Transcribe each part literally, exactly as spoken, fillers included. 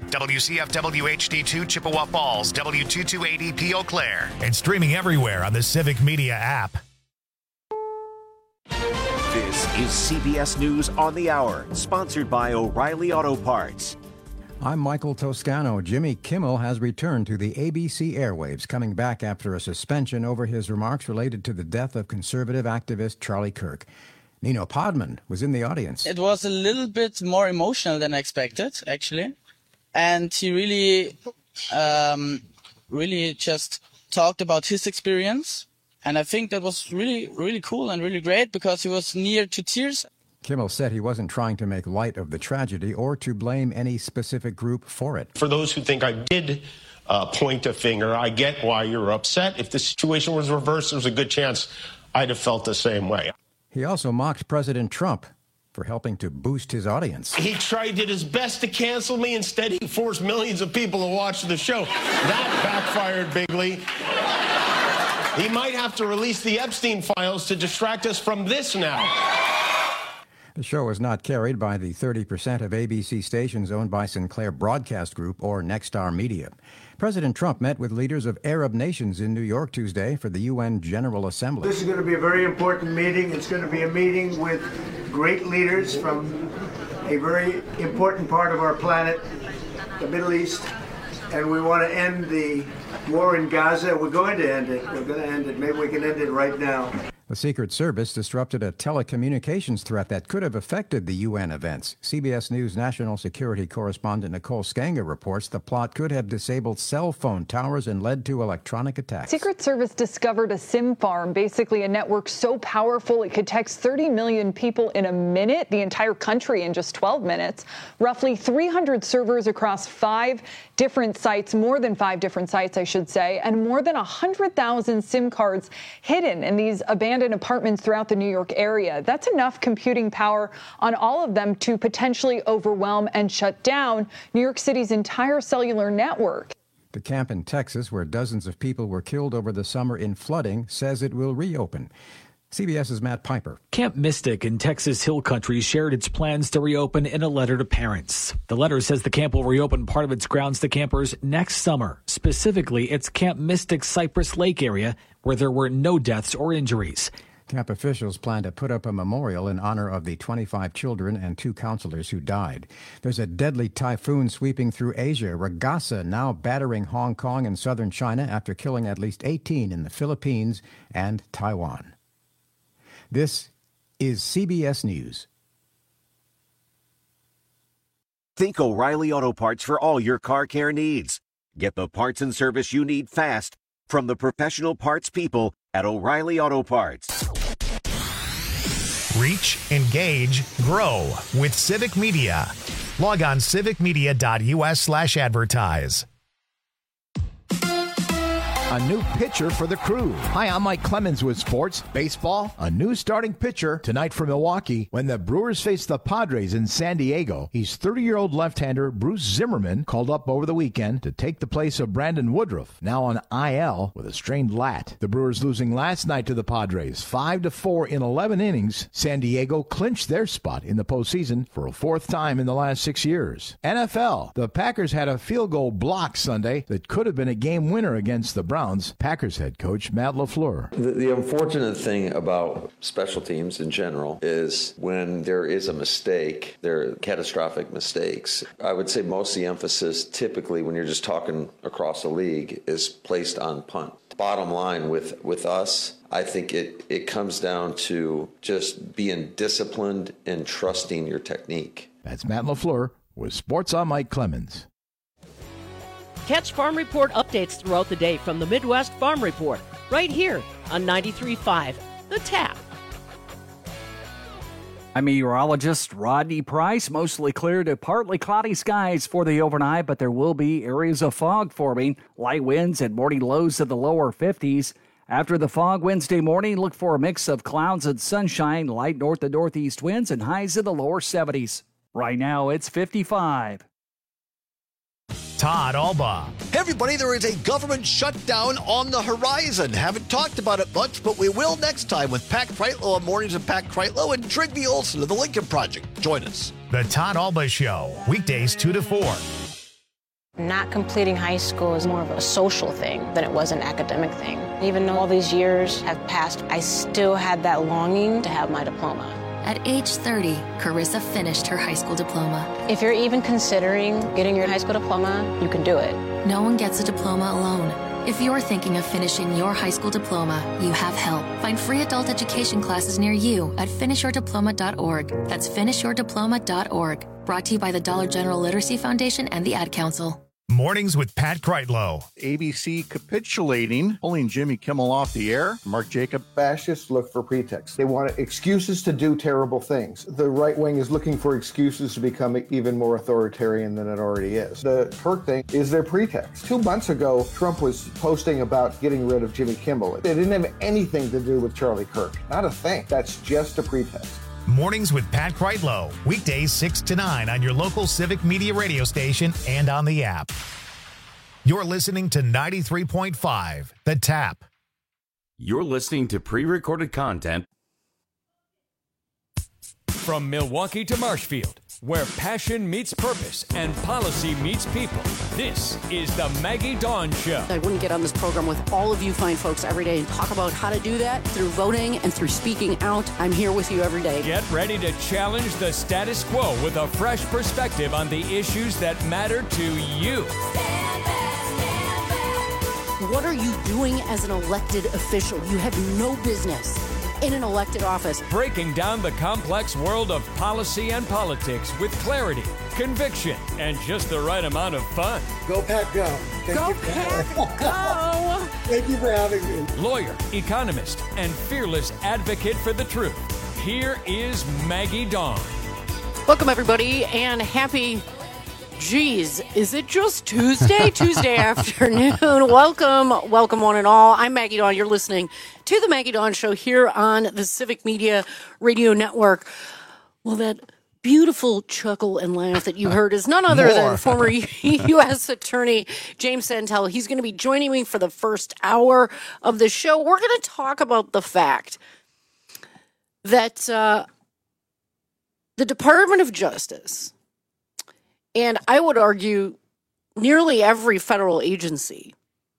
W C F W H D two Chippewa Falls, W two two eight E P Eau Claire, and streaming everywhere on the Civic Media app. This is C B S News on the Hour, sponsored by O'Reilly Auto Parts. I'm Michael Toscano. Jimmy Kimmel has returned to the A B C airwaves, coming back after a suspension over his remarks related to the death of conservative activist Charlie Kirk. Nino Podman was in the audience. It was a little bit more emotional than I expected, actually. And he really, um, really just talked about his experience. And I think that was really, really cool and really great because he was near to tears. Kimmel said he wasn't trying to make light of the tragedy or to blame any specific group for it. For those who think I did uh, point a finger, I get why you're upset. If the situation was reversed, there's a good chance I'd have felt the same way. He also mocked President Trump for helping to boost his audience. He tried, did his best to cancel me. Instead, he forced millions of people to watch the show. That backfired bigly. He might have to release the Epstein files to distract us from this now. The show is not carried by the thirty percent of A B C stations owned by Sinclair Broadcast Group or Nexstar Media. President Trump met with leaders of Arab nations in New York Tuesday for the U N General Assembly. This is going to be a very important meeting. It's going to be a meeting with great leaders from a very important part of our planet, the Middle East. And we want to end the war in Gaza. We're going to end it. We're going to end it. Maybe we can end it right now. The Secret Service disrupted a telecommunications threat that could have affected the U N events. C B S News national security correspondent Nicole Skanga reports the plot could have disabled cell phone towers and led to electronic attacks. Secret Service discovered a SIM farm, basically a network so powerful it could text thirty million people in a minute, the entire country in just twelve minutes. Roughly three hundred servers across five different sites, more than five different sites, I should say, and more than one hundred thousand SIM cards hidden in these abandoned apartments throughout the New York area. That's enough computing power on all of them to potentially overwhelm and shut down New York City's entire cellular network. The camp in Texas, where dozens of people were killed over the summer in flooding, says it will reopen. CBS's Matt Piper. Camp Mystic in Texas Hill Country shared its plans to reopen in a letter to parents. The letter says the camp will reopen part of its grounds to campers next summer, specifically its Camp Mystic Cypress Lake area, where there were no deaths or injuries. Camp officials plan to put up a memorial in honor of the twenty-five children and two counselors who died. There's a deadly typhoon sweeping through Asia, Ragasa now battering Hong Kong and southern China after killing at least eighteen in the Philippines and Taiwan. This is C B S News. Think O'Reilly Auto Parts for all your car care needs. Get the parts and service you need fast from the professional parts people at O'Reilly Auto Parts. Reach, engage, grow with Civic Media. Log on civicmedia.us slash advertise. A new pitcher for the Crew. Hi, I'm Mike Clemens with sports. Baseball, a new starting pitcher tonight for Milwaukee when the Brewers face the Padres in San Diego. He's thirty-year-old left-hander Bruce Zimmerman, called up over the weekend to take the place of Brandon Woodruff, now on I L with a strained lat. The Brewers losing last night to the Padres, five to four in eleven innings. San Diego clinched their spot in the postseason for a fourth time in the last six years. N F L, the Packers had a field goal block Sunday that could have been a game winner against the Browns. Packers head coach Matt LaFleur. The, the unfortunate thing about special teams in general is when there is a mistake, there are catastrophic mistakes. I would say most of the emphasis typically when you're just talking across the league is placed on punt. Bottom line with, with us, I think it, it comes down to just being disciplined and trusting your technique. That's Matt LaFleur with Sports on Mike Clemens. Catch Farm Report updates throughout the day from the Midwest Farm Report, right here on ninety-three point five, The Tap. I'm meteorologist Rodney Price. Mostly clear to partly cloudy skies for the overnight, but there will be areas of fog forming. Light winds and morning lows in the lower fifties. After the fog Wednesday morning, look for a mix of clouds and sunshine, light north to northeast winds, and highs in the lower seventies. Right now, it's fifty-five. Todd Alba. Hey everybody, there is a government shutdown on the horizon. Haven't talked about it much, but we will next time with Pat Kreitlow on Mornings of Pat Kreitlow and Trigby Olson of the Lincoln Project. Join us. The Todd Alba Show, weekdays two to four. not completing high school is more of a social thing than it was an academic thing. Even though all these years have passed, I still had that longing to have my diploma. At age thirty, Carissa finished her high school diploma. If you're even considering getting your high school diploma, you can do it. No one gets a diploma alone. If you're thinking of finishing your high school diploma, you have help. Find free adult education classes near you at finish your diploma dot org. That's finish your diploma dot org. Brought to you by the Dollar General Literacy Foundation and the Ad Council. Mornings with Pat Kreitlow. A B C capitulating, pulling Jimmy Kimmel off the air. Mark Jacob. Fascists look for pretexts. They want excuses to do terrible things. The right wing is looking for excuses to become even more authoritarian than it already is. The Kirk thing is their pretext. Two months ago, Trump was posting about getting rid of Jimmy Kimmel. It didn't have anything to do with Charlie Kirk. Not a thing. That's just a pretext. Mornings with Pat Kreitlow. Weekdays six to nine on your local Civic Media radio station and on the app. You're listening to ninety-three point five, The Tap. You're listening to pre-recorded content from Milwaukee to Marshfield, where passion meets purpose and policy meets people. This is the Maggie Dawn Show. I wouldn't get on this program with all of you fine folks every day and talk about how to do that through voting and through speaking out. I'm here with you every day. Get ready to challenge the status quo with a fresh perspective on the issues that matter to you. What are you doing as an elected official? You have no business in an elected office. Breaking down the complex world of policy and politics with clarity, conviction, and just the right amount of fun. Go Pack, go. Thank go you. Pack, go. Thank you for having me. Lawyer, economist, and fearless advocate for the truth. Here is Maggie Dawn. Welcome, everybody, and happy... Geez, is it just Tuesday? Tuesday afternoon. Welcome, welcome one and all. I'm Maggie Dawn. You're listening to the Maggie Dawn Show here on the Civic Media Radio Network. Well, that beautiful chuckle and laugh that you heard is none other More. than former U S Attorney James Santel. He's going to be joining me for the first hour of the show. We're going to talk about the fact that uh, the Department of Justice, and I would argue nearly every federal agency,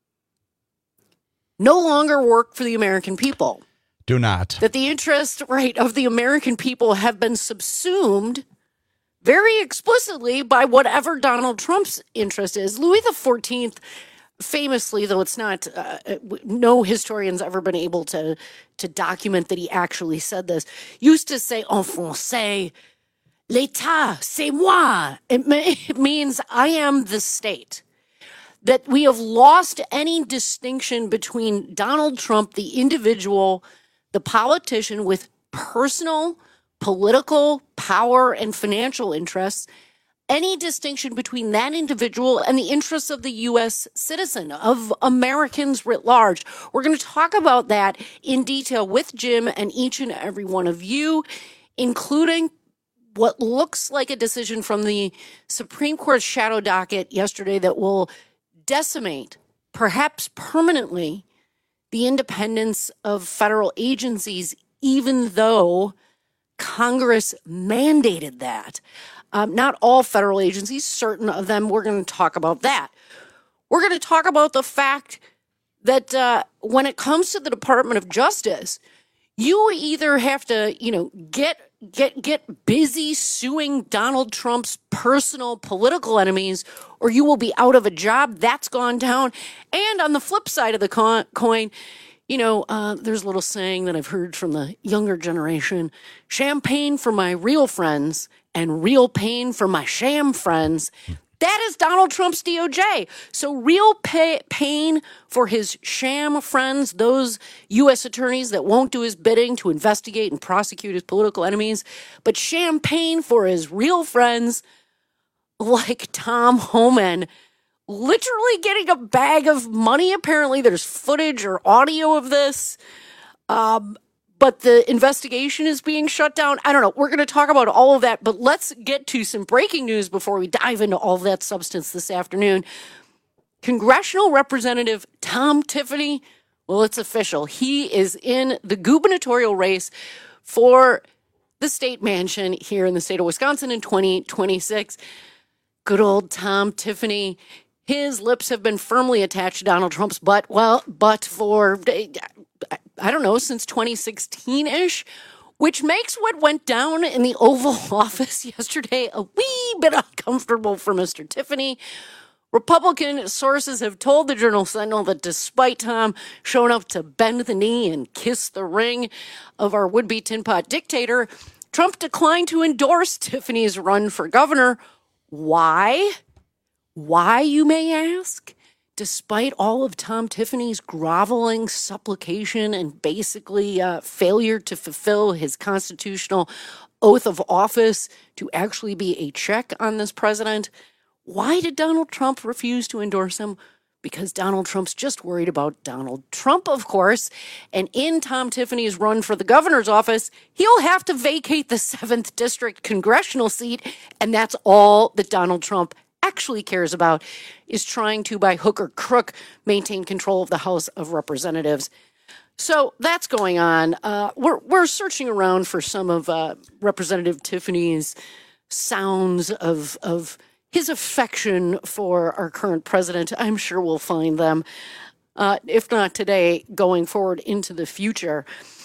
no longer work for the American people. Do not. That the interest, right, of the American people have been subsumed very explicitly by whatever Donald Trump's interest is. Louis the fourteenth, famously, though it's not, uh, no historian's ever been able to, to document that he actually said this, used to say en français, L'État, c'est moi. It, it means I am the state. That we have lost any distinction between Donald Trump, the individual, the politician with personal, political power and financial interests, any distinction between that individual and the interests of the U S citizen, of Americans writ large. We're going to talk about that in detail with Jim and each and every one of you, including what looks like a decision from the Supreme Court's shadow docket yesterday that will decimate, perhaps permanently, the independence of federal agencies, even though Congress mandated that. Um, not all federal agencies, certain of them. We're going to talk about that. We're going to talk about the fact that uh, when it comes to the Department of Justice, you either have to, you know, get Get get busy suing Donald Trump's personal political enemies, or you will be out of a job. That's gone down. And on the flip side of the co- coin, you know, uh, there's a little saying that I've heard from the younger generation: champagne for my real friends and real pain for my sham friends. That is Donald Trump's D O J. So real pay, pain for his sham friends, those U S attorneys that won't do his bidding to investigate and prosecute his political enemies, but champagne for his real friends like Tom Homan, literally getting a bag of money. Apparently there's footage or audio of this. Um, But the investigation is being shut down. I don't know. We're going to talk about all of that, but let's get to some breaking news before we dive into all of that substance this afternoon. Congressional Representative Tom Tiffany, well, it's official. He is in the gubernatorial race for the state mansion here in the state of Wisconsin in twenty twenty-six. Good old Tom Tiffany. His lips have been firmly attached to Donald Trump's butt, well, but for, I don't know, since twenty sixteen-ish, which makes what went down in the Oval Office yesterday a wee bit uncomfortable for Mister Tiffany. Republican sources have told the Journal-Sentinel that despite Tom showing up to bend the knee and kiss the ring of our would-be tin pot dictator, Trump declined to endorse Tiffany's run for governor. Why? Why, you may ask? Despite all of Tom Tiffany's groveling supplication and basically uh, failure to fulfill his constitutional oath of office to actually be a check on this president, why did Donald Trump refuse to endorse him? Because Donald Trump's just worried about Donald Trump, of course. And in Tom Tiffany's run for the governor's office, he'll have to vacate the seventh District congressional seat. And that's all that Donald Trump actually cares about, is trying to, by hook or crook, maintain control of the House of Representatives. So that's going on. Uh, we're we're searching around for some of uh, Representative Tiffany's sounds of of his affection for our current president. I'm sure we'll find them, uh, if not today, going forward into the future.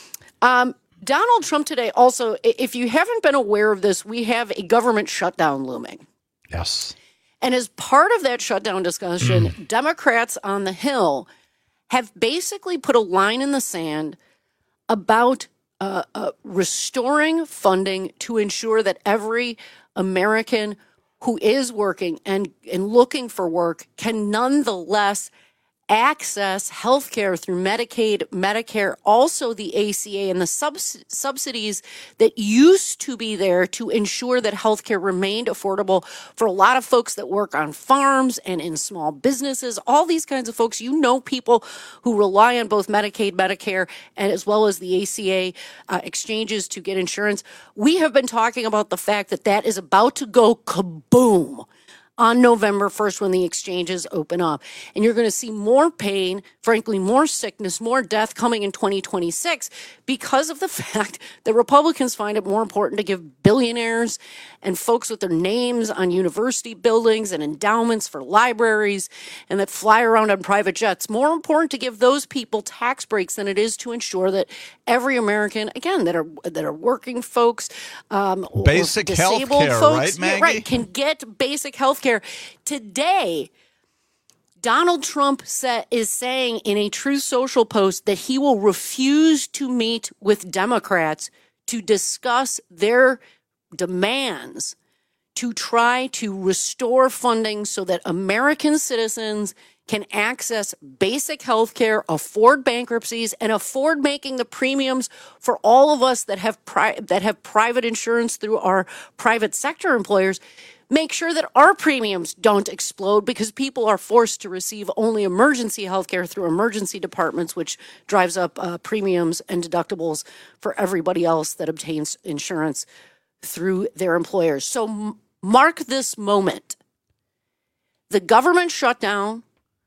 Um, Donald Trump today also, if you haven't been aware of this, we have a government shutdown looming. Yes. And as part of that shutdown discussion, mm. Democrats on the Hill have basically put a line in the sand about uh, uh, restoring funding to ensure that every American who is working and, and looking for work can nonetheless access health care through Medicaid, Medicare, also the A C A and the subs- subsidies that used to be there to ensure that health care remained affordable for a lot of folks that work on farms and in small businesses, all these kinds of folks. You know, people who rely on both Medicaid, Medicare, and as well as the A C A uh, exchanges to get insurance. We have been talking about the fact that that is about to go kaboom on November first when the exchanges open up. And you're going to see more pain, frankly, more sickness, more death coming in twenty twenty-six because of the fact that Republicans find it more important to give billionaires and folks with their names on university buildings and endowments for libraries and that fly around on private jets, more important to give those people tax breaks than it is to ensure that every American, again, that are that are working folks, um, basic health care, right, Maggie? Yeah, right, can get basic health care. Today, Donald Trump sa- is saying in a Truth Social post that he will refuse to meet with Democrats to discuss their demands to try to restore funding so that American citizens can access basic health care, afford bankruptcies, and afford making the premiums for all of us that have pri- that have private insurance through our private sector employers. Make sure that our premiums don't explode because people are forced to receive only emergency health care through emergency departments, which drives up uh, premiums and deductibles for everybody else that obtains insurance through their employers. So m- mark this moment. The government shutdown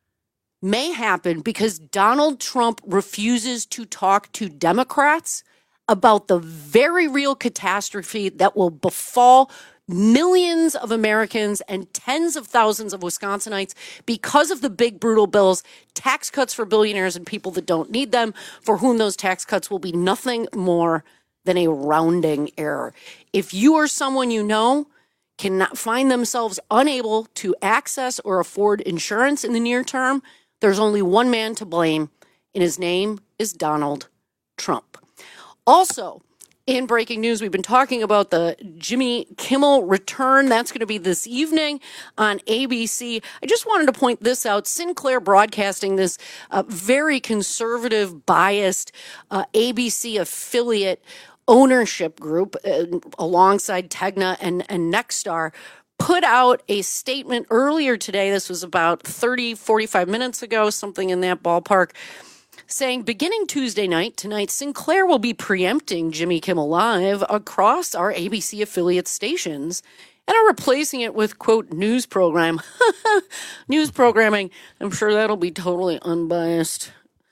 may happen because Donald Trump refuses to talk to Democrats about the very real catastrophe that will befall millions of Americans and tens of thousands of Wisconsinites because of the big, brutal bills, tax cuts for billionaires and people that don't need them, for whom those tax cuts will be nothing more than a rounding error. If you or someone you know cannot find themselves unable to access or afford insurance in the near term, there's only one man to blame, and his name is Donald Trump. Also, in breaking news, we've been talking about the Jimmy Kimmel return. That's going to be this evening on A B C. I just wanted to point this out. Sinclair Broadcasting, this uh, very conservative, biased uh, A B C affiliate ownership group uh, alongside Tegna and, and Nexstar, put out a statement earlier today. This was about thirty, forty-five minutes ago, something in that ballpark, saying beginning Tuesday night, tonight, Sinclair will be preempting Jimmy Kimmel Live across our A B C affiliate stations and are replacing it with, quote, news program. News programming. I'm sure that'll be totally unbiased.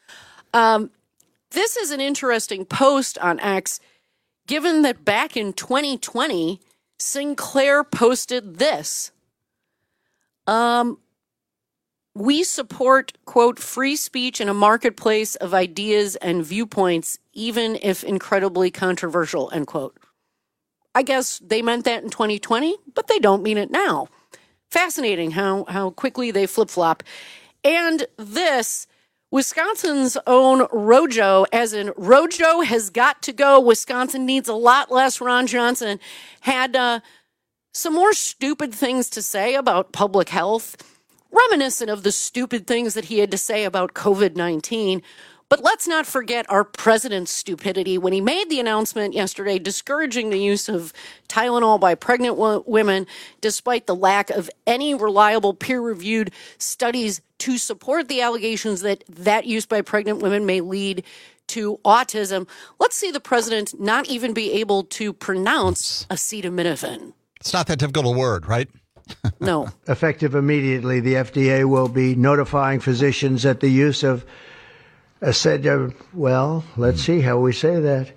Um, this is an interesting post on X, given that back in twenty twenty, Sinclair posted this. Um, We support, quote, free speech in a marketplace of ideas and viewpoints, even if incredibly controversial, end quote. I guess they meant that in twenty twenty, but they don't mean it now. Fascinating how, how quickly they flip-flop. And this, Wisconsin's own Rojo, as in Rojo has got to go. Wisconsin needs a lot less Ron Johnson, had uh, some more stupid things to say about public health, reminiscent of the stupid things that he had to say about covid nineteen. But let's not forget our president's stupidity when he made the announcement yesterday discouraging the use of Tylenol by pregnant wo- women, despite the lack of any reliable peer-reviewed studies to support the allegations that that use by pregnant women may lead to autism. Let's see the president not even be able to pronounce acetaminophen. It's not that difficult a word, right? No. Effective immediately, the F D A will be notifying physicians that the use of acetaminophen, well, let's see how we say that.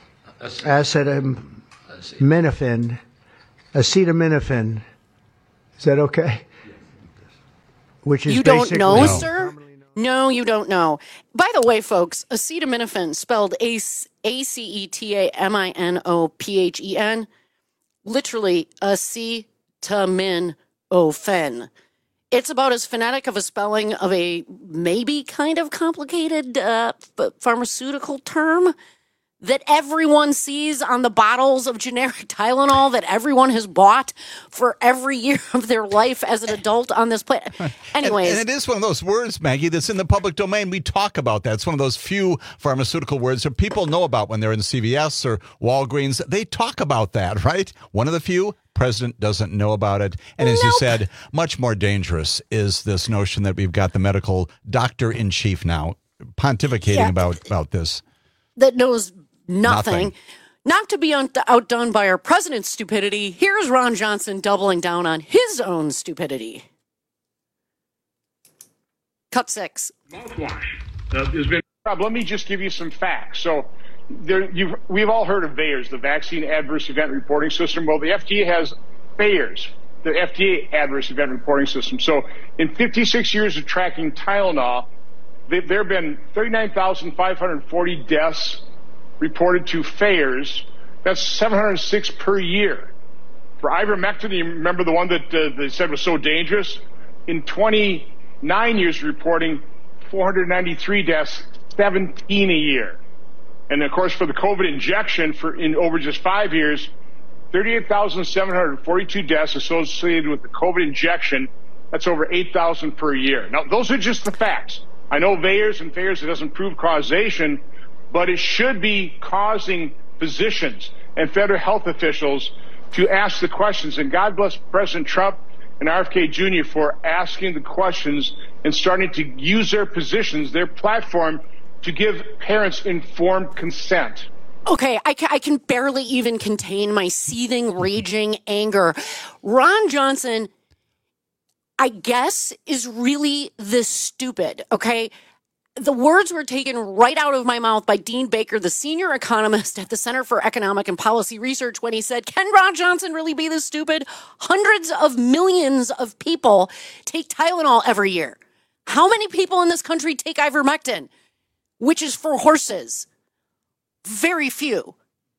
Acetaminophen. Acetaminophen. Is that okay? Which is you don't know, no. sir? No, you don't know. By the way, folks, acetaminophen, spelled A C E T A M I N O P H E N, literally acetaminophen. It's about as phonetic of a spelling of a maybe kind of complicated uh, pharmaceutical term that everyone sees on the bottles of generic Tylenol that everyone has bought for every year of their life as an adult on this planet. Anyways. And, and it is one of those words, Maggie, that's in the public domain. We talk about that. It's one of those few pharmaceutical words that people know about when they're in C V S or Walgreens. They talk about that, right? One of the few. President doesn't know about it. And as nope. you said, much more dangerous is this notion that we've got the medical doctor-in-chief now pontificating yeah. about, about this. That knows nothing. nothing. Not to be un- outdone by our president's stupidity, here's Ron Johnson doubling down on his own stupidity. Cut six. Mouthwash. Uh, there's been. Let me just give you some facts. So, There, you've, we've all heard of VAERS, the Vaccine Adverse Event Reporting System. Well, the F D A has VAERS, the F D A Adverse Event Reporting System. So in fifty-six years of tracking Tylenol, they, there have been thirty-nine thousand five hundred forty deaths reported to VAERS. That's seven hundred six per year. For ivermectin, you remember the one that uh, they said was so dangerous? In twenty-nine years reporting, four hundred ninety-three deaths, seventeen a year. And, of course, for the COVID injection, for in over just five years, thirty-eight thousand seven hundred forty-two deaths associated with the COVID injection. That's over eight thousand per year. Now, those are just the facts. I know VAERS and VAERS, it doesn't prove causation, but it should be causing physicians and federal health officials to ask the questions. And God bless President Trump and R F K Junior for asking the questions and starting to use their positions, their platform, to give parents informed consent. Okay, I can, I can barely even contain my seething, raging anger. Ron Johnson, I guess, is really this stupid, okay? The words were taken right out of my mouth by Dean Baker, the senior economist at the Center for Economic and Policy Research, when he said, can Ron Johnson really be this stupid? Hundreds of millions of people take Tylenol every year. How many people in this country take ivermectin, which is for horses? Very few.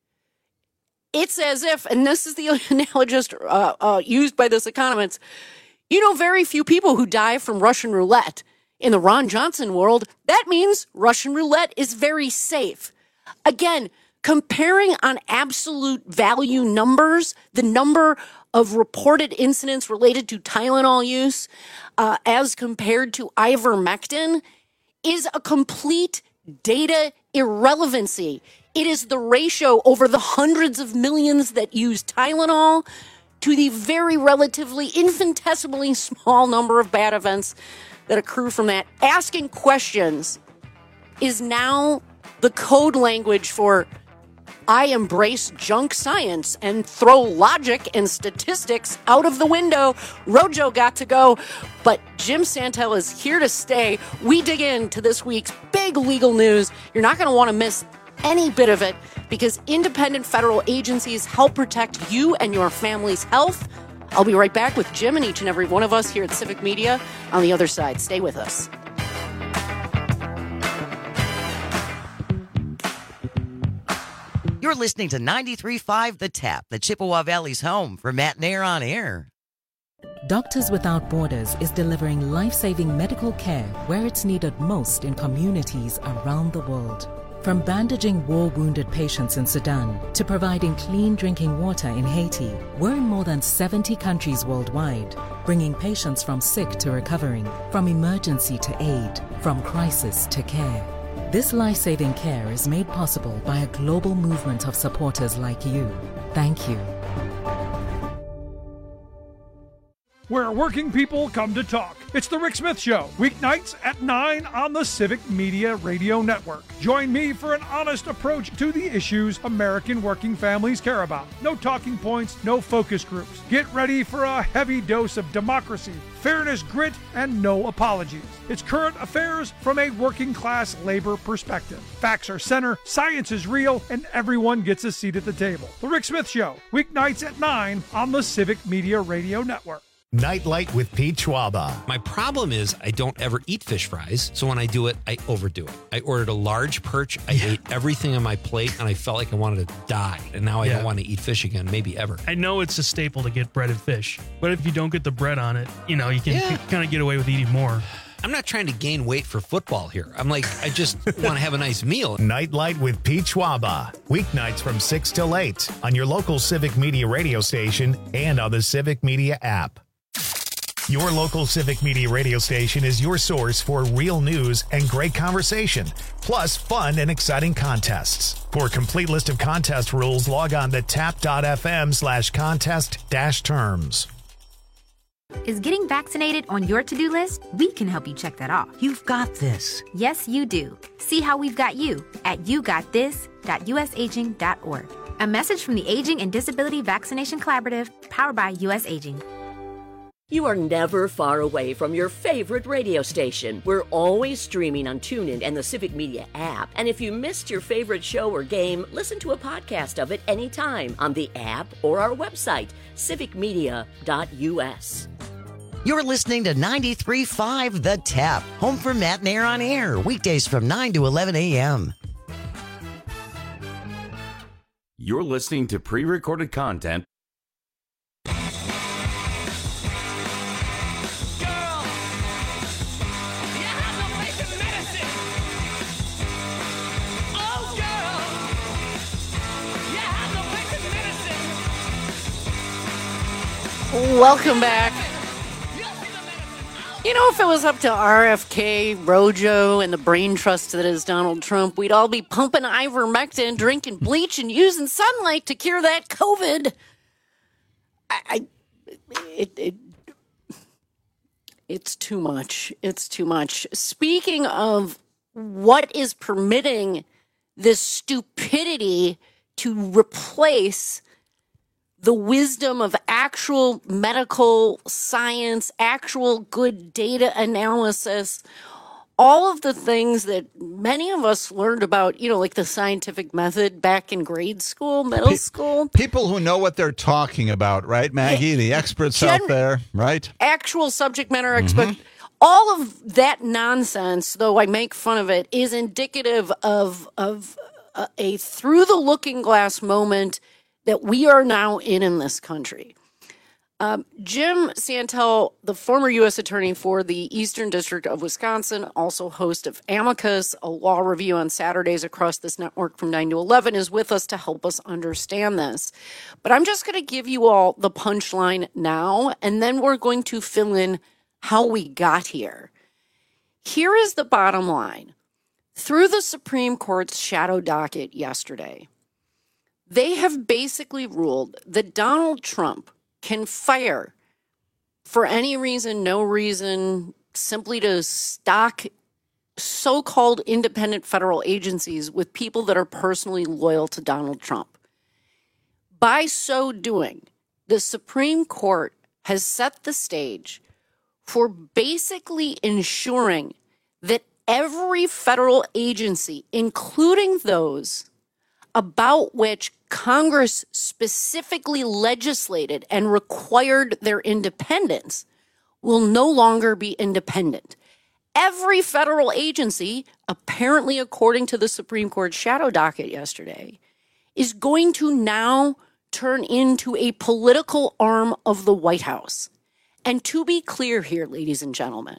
It's as if, and this is the analogist uh, uh, used by this economist, you know, very few people who die from Russian roulette. In the Ron Johnson world, that means Russian roulette is very safe. Again, comparing on absolute value numbers, the number of reported incidents related to Tylenol use uh, as compared to ivermectin is a complete data irrelevancy. It is the ratio over the hundreds of millions that use Tylenol to the very relatively infinitesimally small number of bad events that accrue from that. Asking questions is now the code language for I embrace junk science and throw logic and statistics out of the window. Rojo got to go, but Jim Santel is here to stay. We dig into this week's big legal news. You're not going to want to miss any bit of it because independent federal agencies help protect you and your family's health. I'll be right back with Jim and each and every one of us here at Civic Media on the other side. Stay with us. You're listening to ninety-three point five The Tap, the Chippewa Valley's home for Matt Nair on Air. Doctors Without Borders is delivering life-saving medical care where it's needed most in communities around the world. From bandaging war-wounded patients in Sudan to providing clean drinking water in Haiti, we're in more than seventy countries worldwide, bringing patients from sick to recovering, from emergency to aid, from crisis to care. This life-saving care is made possible by a global movement of supporters like you. Thank you. Where working people come to talk. It's the Rick Smith Show, weeknights at nine on the Civic Media Radio Network. Join me for an honest approach to the issues American working families care about. No talking points, no focus groups. Get ready for a heavy dose of democracy, fairness, grit, and no apologies. It's current affairs from a working class labor perspective. Facts are center, science is real, and everyone gets a seat at the table. The Rick Smith Show, weeknights at nine on the Civic Media Radio Network. Nightlight with Pete Schwaba. My problem is I don't ever eat fish fries, so when I do it, I overdo it. I ordered a large perch, I yeah. ate everything on my plate, and I felt like I wanted to die. And now I yeah. don't want to eat fish again, maybe ever. I know it's a staple to get breaded fish, but if you don't get the bread on it, you know, you can yeah. kind of get away with eating more. I'm not trying to gain weight for football here. I'm like, I just want to have a nice meal. Nightlight with Pete Schwaba. Weeknights from six till eight on your local Civic Media radio station and on the Civic Media app. Your local Civic Media radio station is your source for real news and great conversation, plus fun and exciting contests. For a complete list of contest rules, log on to tap.fm slash contest dash terms. Is getting vaccinated on your to-do list? We can help you check that off. You've got this. Yes, you do. See how we've got you at you got this dot u s aging dot org. A message from the Aging and Disability Vaccination Collaborative, powered by U S Aging. You are never far away from your favorite radio station. We're always streaming on TuneIn and the Civic Media app. And if you missed your favorite show or game, listen to a podcast of it anytime on the app or our website, civic media dot u s. You're listening to ninety-three point five The Tap, home for Matt Nair on Air, weekdays from nine to eleven a.m. You're listening to pre-recorded content. Welcome back. You know, if it was up to R F K, Rojo, and the brain trust that is Donald Trump, we'd all be pumping ivermectin, drinking bleach, and using sunlight to cure that COVID. I, I it, it, it's too much. It's too much. Speaking of what is permitting this stupidity to replace the wisdom of actual medical science, actual good data analysis, all of the things that many of us learned about, you know, like the scientific method back in grade school, middle Pe- school. People who know what they're talking about, right, Maggie? The experts Gen- out there, right? Actual subject matter experts. Mm-hmm. All of that nonsense, though I make fun of it, is indicative of, of a, a through-the-looking-glass moment that we are now in in this country. Um, Jim Santel, the former U S attorney for the Eastern District of Wisconsin, also host of Amicus, a law review on Saturdays across this network from nine to eleven, is with us to help us understand this. But I'm just going to give you all the punchline now, and then we're going to fill in how we got here. Here is the bottom line. Through the Supreme Court's shadow docket yesterday, they have basically ruled that Donald Trump can fire for any reason, no reason, simply to stock so-called independent federal agencies with people that are personally loyal to Donald Trump. By so doing, the Supreme Court has set the stage for basically ensuring that every federal agency, including those about which Congress specifically legislated and required their independence, will no longer be independent. Every federal agency, apparently according to the Supreme Court shadow docket yesterday, is going to now turn into a political arm of the White House. And to be clear here, ladies and gentlemen,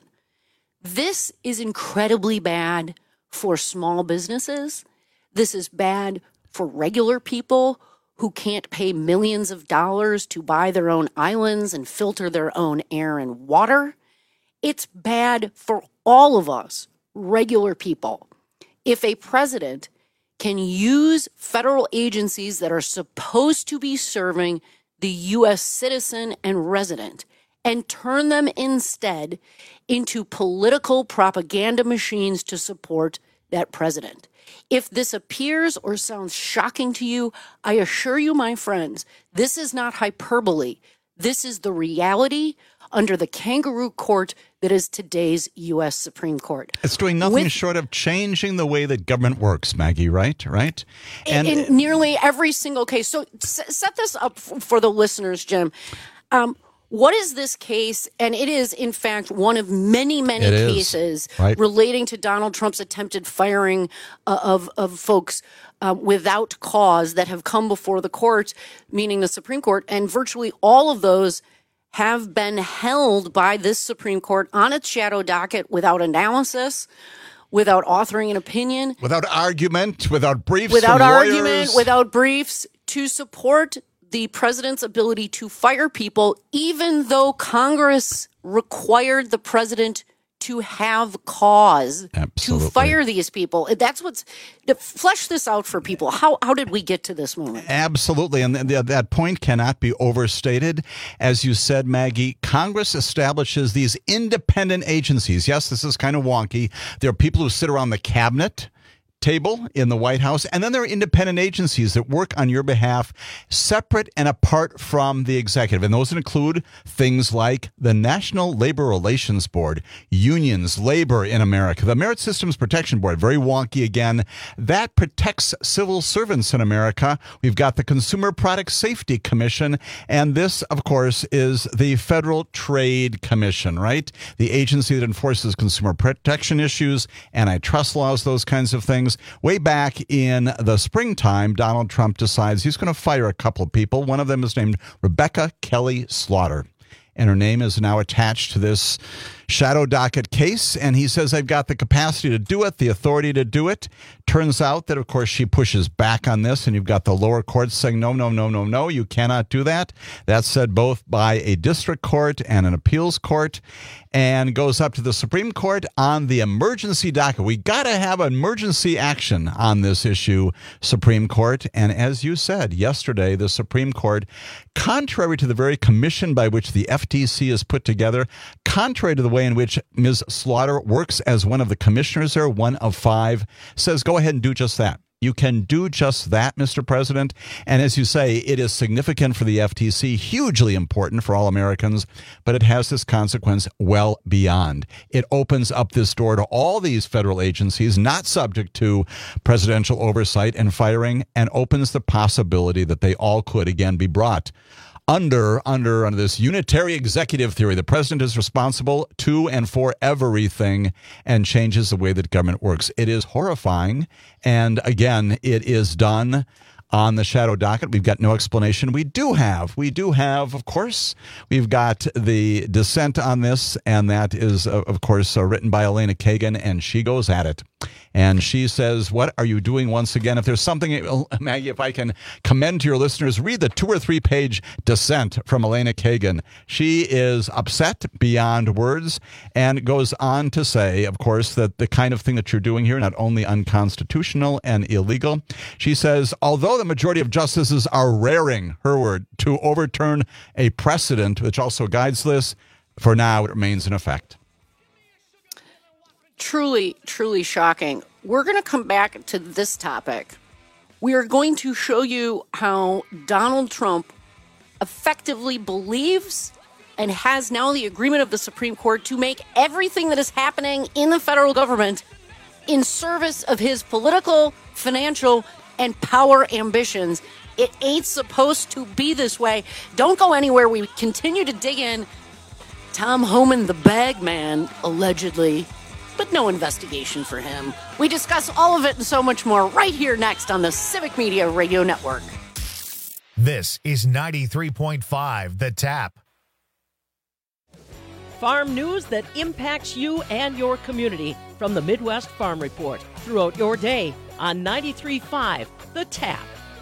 this is incredibly bad for small businesses. This is bad for regular people who can't pay millions of dollars to buy their own islands and filter their own air and water. It's bad for all of us, regular people. If a president can use federal agencies that are supposed to be serving the U S citizen and resident and turn them instead into political propaganda machines to support that president. If this appears or sounds shocking to you, I assure you, my friends, this is not hyperbole. This is the reality under the kangaroo court that is today's U S Supreme Court. It's doing nothing With, short of changing the way that government works, Maggie, right? Right? And in, in nearly every single case. So s- set this up f- for the listeners, Jim. Um, What is this case? And it is, in fact, one of many, many it cases is, right? relating to Donald Trump's attempted firing uh, of, of folks uh, without cause that have come before the court, meaning the Supreme Court. And virtually all of those have been held by this Supreme Court on its shadow docket without analysis, without authoring an opinion. Without argument, without briefs Without from argument, lawyers. without briefs, to support the president's ability to fire people, even though Congress required the president to have cause Absolutely. to fire these people. That's what's to flesh this out for people. How how did we get to this moment? Absolutely. And th- th- that point cannot be overstated. As you said, Maggie, Congress establishes these independent agencies. Yes, this is kind of wonky. There are people who sit around the cabinet table in the White House, and then there are independent agencies that work on your behalf, separate and apart from the executive. And those include things like the National Labor Relations Board, unions, labor in America, the Merit Systems Protection Board, very wonky again, that protects civil servants in America. We've got the Consumer Product Safety Commission, and this, of course, is the Federal Trade Commission, right? The agency that enforces consumer protection issues, antitrust laws, those kinds of things. Way back in the springtime, Donald Trump decides he's going to fire a couple of people. One of them is named Rebecca Kelly Slaughter, and her name is now attached to this shadow docket case. And he says, I've got the capacity to do it, the authority to do it. Turns out that, of course, she pushes back on this, and you've got the lower courts saying, no, no, no, no, no, you cannot do that. That's said both by a district court and an appeals court, and goes up to the Supreme Court on the emergency docket. We got to have emergency action on this issue, Supreme Court. And as you said yesterday, the Supreme Court, contrary to the very commission by which the F T C is put together, contrary to the way in which Miz Slaughter works as one of the commissioners there, one of five, says go ahead and do just that. You can do just that, Mister President. And as you say, it is significant for the F T C, hugely important for all Americans, but it has this consequence well beyond. It opens up this door to all these federal agencies not subject to presidential oversight and firing, and opens the possibility that they all could again be brought Under, under under this unitary executive theory. The president is responsible to and for everything and changes the way that government works. It is horrifying. And again, it is done on the shadow docket. We've got no explanation. We do have, we do have, of course, we've got the dissent on this, and that is, of course, uh, written by Elena Kagan, and she goes at it. And she says, what are you doing once again? If there's something, Maggie, if I can commend to your listeners, read the two or three page dissent from Elena Kagan. She is upset beyond words and goes on to say, of course, that the kind of thing that you're doing here, not only unconstitutional and illegal. She says, although the majority of justices are raring, her word, to overturn a precedent which also guides this, for now it remains in effect. Truly, truly shocking. We're going to come back to this topic. We are going to show you how Donald Trump effectively believes and has now the agreement of the Supreme Court to make everything that is happening in the federal government in service of his political, financial, and power ambitions. It ain't supposed to be this way. Don't go anywhere. We continue to dig in. Tom Homan, the bag man, allegedly, but no investigation for him. We discuss all of it and so much more right here next on the Civic Media Radio Network. This is ninety-three point five The Tap. Farm news that impacts you and your community from the Midwest Farm Report throughout your day on ninety-three point five The Tap.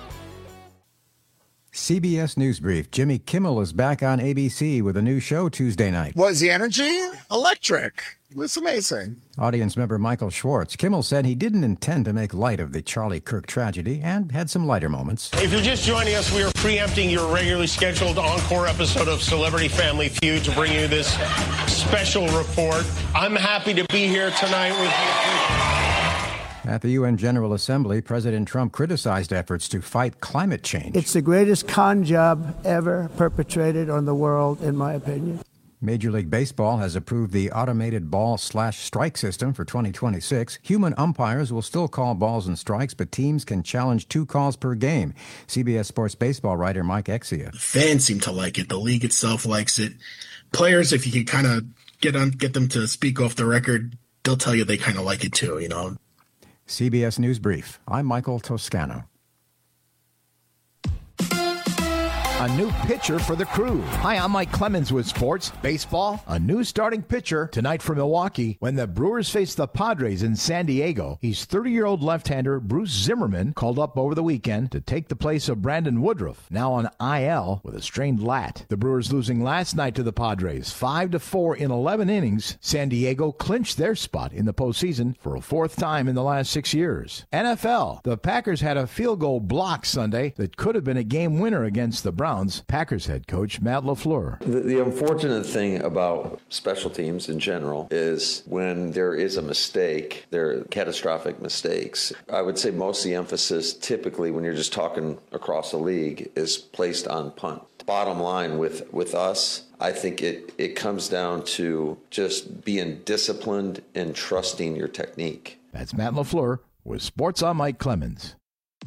C B S News Brief. Jimmy Kimmel is back on A B C with a new show Tuesday night. Was the energy electric? It was amazing. Audience member Michael Schwartz. Kimmel said he didn't intend to make light of the Charlie Kirk tragedy and had some lighter moments. If you're just joining us, we are preempting your regularly scheduled encore episode of Celebrity Family Feud to bring you this special report. I'm happy to be here tonight with you. At the U N General Assembly, President Trump criticized efforts to fight climate change. It's the greatest con job ever perpetrated on the world, in my opinion. Major League Baseball has approved the automated ball slash strike system for twenty twenty-six. Human umpires will still call balls and strikes, but teams can challenge two calls per game. C B S Sports baseball writer Mike Exia. Fans seem to like it. The league itself likes it. Players, if you can kind of get on, get them to speak off the record, they'll tell you they kind of like it too, you know. C B S News Brief. I'm Michael Toscano. A new pitcher for the Crew. Hi, I'm Mike Clemens with Sports Baseball. A new starting pitcher tonight for Milwaukee when the Brewers face the Padres in San Diego. He's thirty-year-old left-hander Bruce Zimmerman, called up over the weekend to take the place of Brandon Woodruff, now on I L with a strained lat. The Brewers losing last night to the Padres, five to four in eleven innings. San Diego clinched their spot in the postseason for a fourth time in the last six years. N F L. The Packers had a field goal block Sunday that could have been a game winner against the Browns. Packers head coach Matt LaFleur. The, the unfortunate thing about special teams in general is when there is a mistake, there are catastrophic mistakes. I would say most of the emphasis typically when you're just talking across the league is placed on punt. Bottom line with, with us, I think it, it comes down to just being disciplined and trusting your technique. That's Matt LaFleur with Sports on Mike Clemens.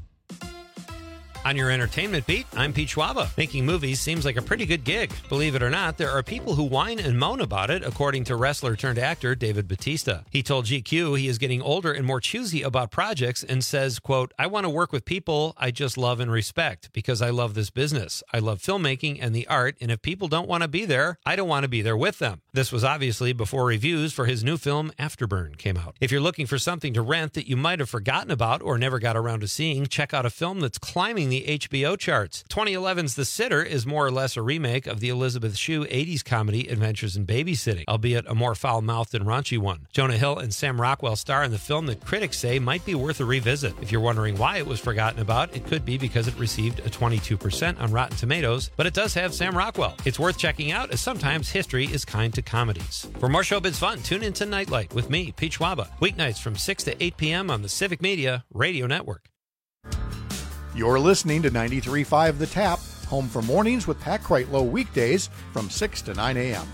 On your entertainment beat, I'm Pete Schwaba. Making movies seems like a pretty good gig. Believe it or not, there are people who whine and moan about it, according to wrestler turned actor David Bautista. He told G Q he is getting older and more choosy about projects and says, quote, I want to work with people I just love and respect because I love this business. I love filmmaking and the art, and if people don't want to be there, I don't want to be there with them. This was obviously before reviews for his new film Afterburn came out. If you're looking for something to rent that you might have forgotten about or never got around to seeing, check out a film that's climbing the H B O charts. twenty eleven's The Sitter is more or less a remake of the Elizabeth Shue eighties comedy Adventures in Babysitting, albeit a more foul-mouthed and raunchy one. Jonah Hill and Sam Rockwell star in the film that critics say might be worth a revisit. If you're wondering why it was forgotten about, it could be because it received a twenty-two percent on Rotten Tomatoes, but it does have Sam Rockwell. It's worth checking out, as sometimes history is kind to comedies. For more showbiz fun, tune into Nightlight with me, Pete Schwaba, weeknights from six to eight p.m. on the Civic Media Radio Network. You're listening to ninety-three point five The Tap, home for mornings with Pat Kreitlow weekdays from six to nine a.m.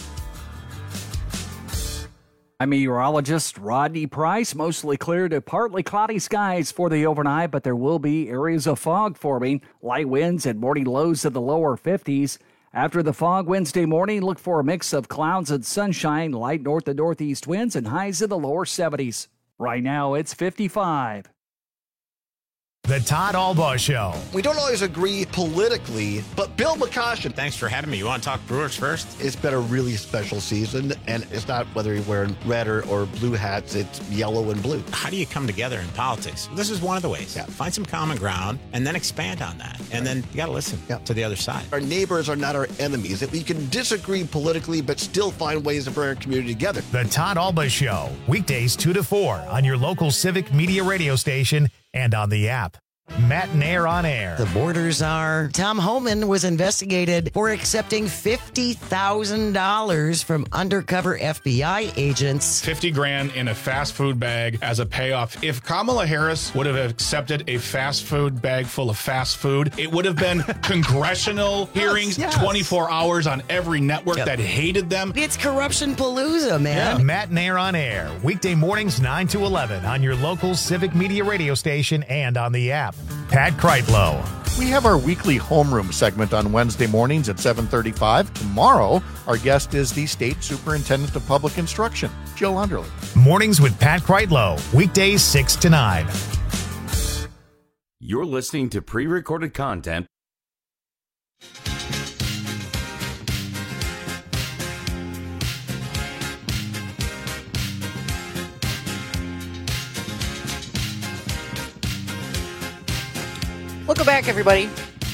I'm meteorologist Rodney Price. Mostly clear to partly cloudy skies for the overnight, but there will be areas of fog forming. Light winds and morning lows in the lower fifties. After the fog Wednesday morning, look for a mix of clouds and sunshine, light north and northeast winds, and highs in the lower seventies. Right now, it's fifty-five. The Todd Albaugh Show. We don't always agree politically, but Bill McCoshen. Thanks for having me. You want to talk Brewers first? It's been a really special season, and it's not whether you're wearing red or, or blue hats, it's yellow and blue. How do you come together in politics? This is one of the ways. Yeah. Find some common ground and then expand on that. And then you got to listen yeah. to the other side. Our neighbors are not our enemies. If we can disagree politically, but still find ways to bring our community together. The Todd Albaugh Show, weekdays two to four on your local Civic Media radio station and on the app. Mattinaire on Air. The borders are Tom Homan was investigated for accepting fifty thousand dollars from undercover F B I agents. fifty grand in a fast food bag as a payoff. If Kamala Harris would have accepted a fast food bag full of fast food, it would have been congressional hearings, yes, yes. twenty-four hours on every network yep. that hated them. It's corruption palooza, man. Yeah. Mattinaire on Air. Weekday mornings nine to eleven on your local Civic Media radio station and on the app. Pat Kreitlow. We have our weekly homeroom segment on Wednesday mornings at seven thirty-five. Tomorrow, our guest is the State Superintendent of Public Instruction, Jill Underley. Mornings with Pat Kreitlow, weekdays six to nine. You're listening to pre-recorded content. Welcome back, everybody.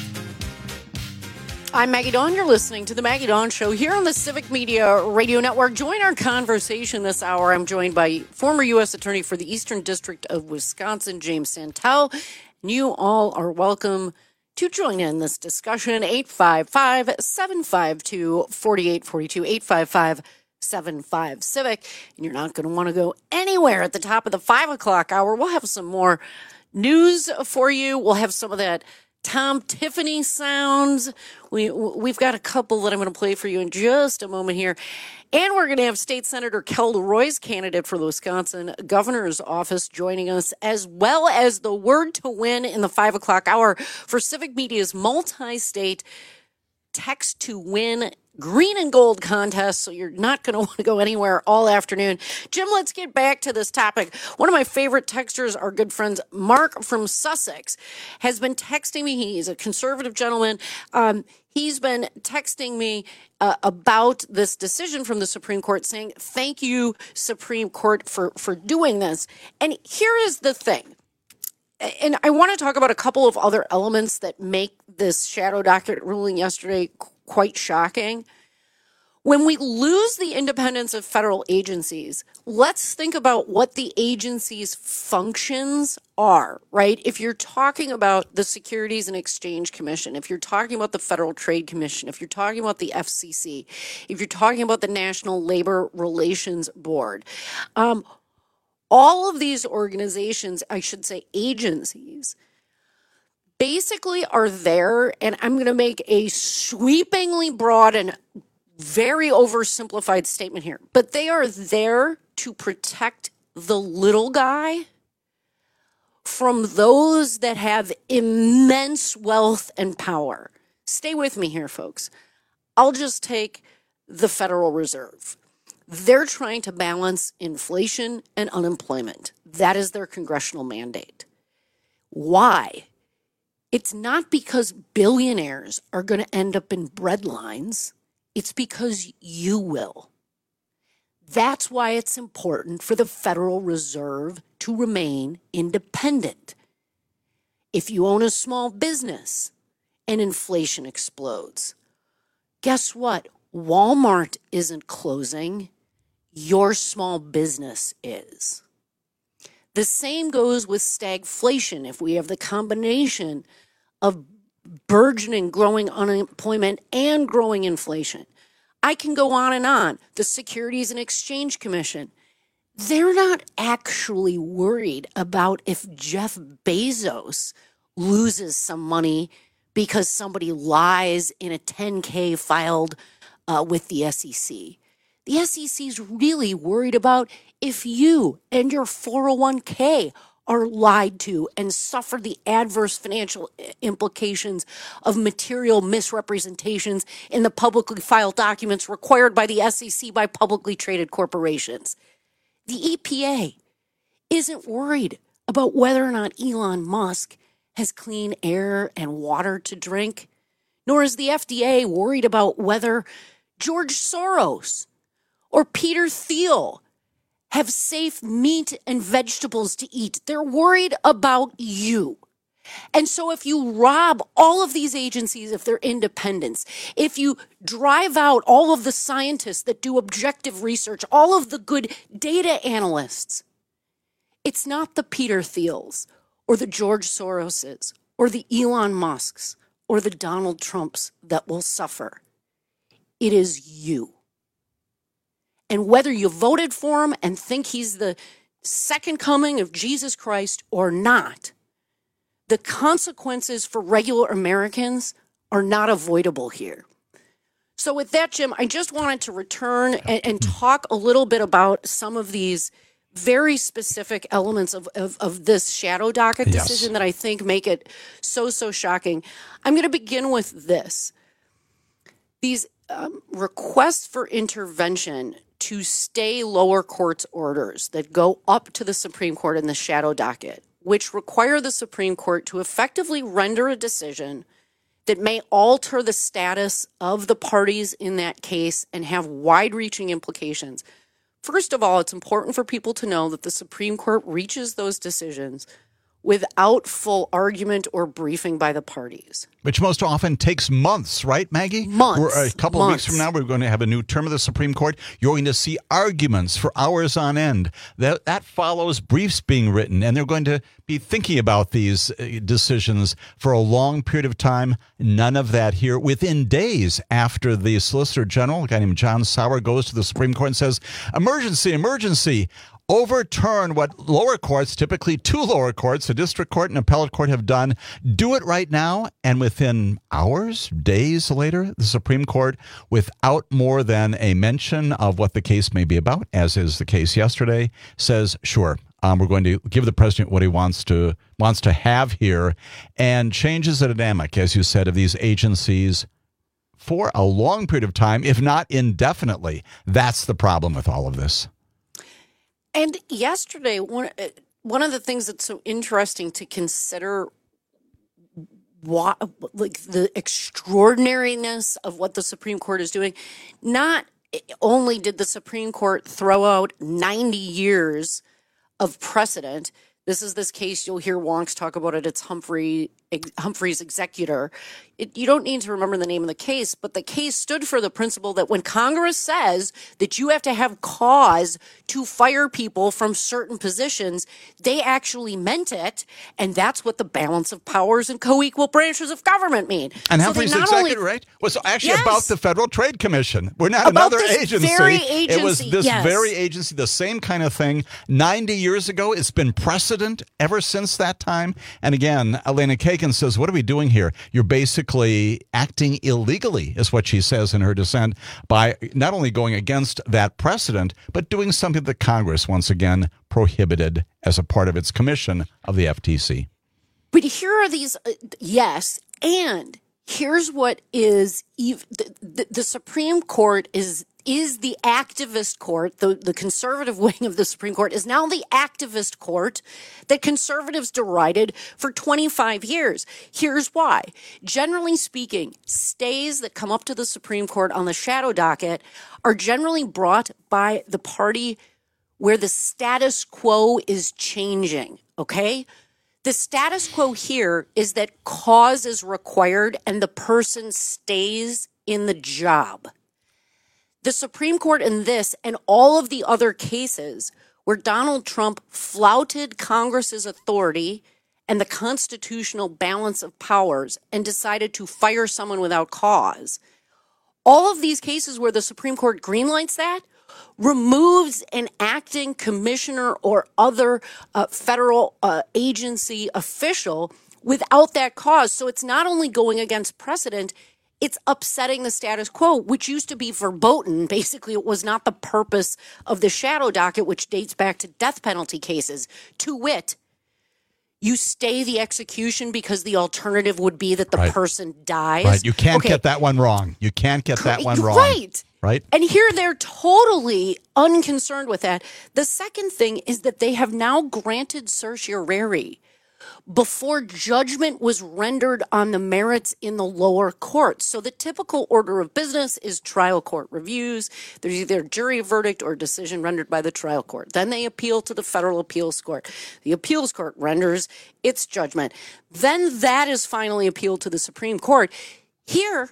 I'm Maggie Dawn. You're listening to the Maggie Dawn Show here on the Civic Media Radio Network. Join our conversation this hour. I'm joined by former U S Attorney for the Eastern District of Wisconsin, James Santel. And you all are welcome to join in this discussion. eight five five, seven five two, four eight four two, eight five five, seven five Civic. And you're not going to want to go anywhere at the top of the five o'clock hour. We'll have some more news for you. We'll have some of that Tom Tiffany sounds. We, we've got a couple that I'm going to play for you in just a moment here. And we're going to have State Senator Kel DeRoy's candidate for the Wisconsin Governor's Office joining us, as well as the word to win in the five o'clock hour for Civic Media's multi-state text to win green and gold contest, so you're not going to want to go anywhere all afternoon. Jim, let's get back to this topic. One of my favorite texters, our good friends, Mark from Sussex, has been texting me. He's a conservative gentleman. Um, he's been texting me uh, about this decision from the Supreme Court, saying, thank you, Supreme Court, for, for doing this. And here is the thing. And I want to talk about a couple of other elements that make this shadow docket ruling yesterday quite shocking. When we lose the independence of federal agencies, let's think about what the agency's functions are, right? If you're talking about the Securities and Exchange Commission, if you're talking about the Federal Trade Commission, if you're talking about the F C C, if you're talking about the National Labor Relations Board, um, all of these organizations, I should say agencies, basically are there, and I'm going to make a sweepingly broad and very oversimplified statement here, but they are there to protect the little guy from those that have immense wealth and power. Stay with me here, folks. I'll just take the Federal Reserve. They're trying to balance inflation and unemployment. That is their congressional mandate. Why? It's not because billionaires are going to end up in bread lines. It's because you will. That's why it's important for the Federal Reserve to remain independent. If you own a small business and inflation explodes, guess what? Walmart isn't closing. Your small business is. The same goes with stagflation. If we have the combination of burgeoning, growing unemployment and growing inflation, I can go on and on. The Securities and Exchange Commission, they're not actually worried about if Jeff Bezos loses some money because somebody lies in a ten K filed uh, with the S E C. The S E C is really worried about if you and your four oh one K are lied to and suffer the adverse financial implications of material misrepresentations in the publicly filed documents required by the S E C by publicly traded corporations. The E P A isn't worried about whether or not Elon Musk has clean air and water to drink, nor is the F D A worried about whether George Soros or Peter Thiel have safe meat and vegetables to eat. They're worried about you. And so if you rob all of these agencies of their independence, if you drive out all of the scientists that do objective research, all of the good data analysts, it's not the Peter Thiels or the George Soroses or the Elon Musks or the Donald Trumps that will suffer. It is you. And whether you voted for him and think he's the second coming of Jesus Christ or not, the consequences for regular Americans are not avoidable here. So with that, Jim, I just wanted to return and, and talk a little bit about some of these very specific elements of, of, of this shadow docket Yes. decision that I think make it so, so shocking. I'm going to begin with this. These um, requests for intervention to stay lower courts orders that go up to the Supreme Court in the shadow docket, which require the Supreme Court to effectively render a decision that may alter the status of the parties in that case and have wide-reaching implications. First of all, it's important for people to know that the Supreme Court reaches those decisions without full argument or briefing by the parties. Which most often takes months, right, Maggie? Months. We're, a couple of weeks Months. from now, we're going to have a new term of the Supreme Court. You're going to see arguments for hours on end. That, that follows briefs being written, and they're going to be thinking about these uh, decisions for a long period of time. None of that here. Within days after the Solicitor General, a guy named John Sauer, goes to the Supreme Court and says, emergency, emergency. Overturn what lower courts, typically two lower courts, the district court and appellate court, have done. Do it right now. And within hours, days later, the Supreme Court, without more than a mention of what the case may be about, as is the case yesterday, says, sure, um, we're going to give the president what he wants to wants to have here, and changes the dynamic, as you said, of these agencies for a long period of time, if not indefinitely. That's the problem with all of this. And yesterday, one one of the things that's so interesting to consider, what, like the extraordinariness of what the Supreme Court is doing. Not only did the Supreme Court throw out ninety years of precedent. This is this case, you'll hear wonks talk about it. It's Humphrey Humphrey's executor. It, you don't need to remember the name of the case, but the case stood for the principle that when Congress says that you have to have cause to fire people from certain positions, they actually meant it, and that's what the balance of powers and co-equal branches of government mean. And so Humphrey's not executor, only, right, was actually yes, about the Federal Trade Commission. We're not about another this agency. Very agency. It was this yes. very agency, the same kind of thing. ninety years ago, it's been precedent ever since that time. And again, Elena Kagan says, what are we doing here? You're basically acting illegally, is what she says in her dissent, by not only going against that precedent, but doing something that Congress, once again, prohibited as a part of its commission of the F T C. But here are these, uh, yes, and here's what is, ev- the, the, the Supreme Court is is the activist court, the, the conservative wing of the Supreme Court is now the activist court that conservatives derided for twenty-five years. Here's why. Generally speaking, stays that come up to the Supreme Court on the shadow docket are generally brought by the party where the status quo is changing, okay? The status quo here is that cause is required and the person stays in the job. The Supreme Court in this and all of the other cases where Donald Trump flouted Congress's authority and the constitutional balance of powers and decided to fire someone without cause, all of these cases where the Supreme Court greenlights that, removes an acting commissioner or other uh, federal uh, agency official without that cause. So it's not only going against precedent, it's upsetting the status quo, which used to be verboten. Basically, it was not the purpose of the shadow docket, which dates back to death penalty cases. To wit, you stay the execution because the alternative would be that the Right. person dies. Right. You can't Okay. get that one wrong. You can't get that one wrong. Right. Right. And here they're totally unconcerned with that. The second thing is that they have now granted certiorari before judgment was rendered on the merits in the lower courts. So the typical order of business is trial court reviews. There's either a jury verdict or decision rendered by the trial court. Then they appeal to the federal appeals court. The appeals court renders its judgment. Then that is finally appealed to the Supreme Court. Here,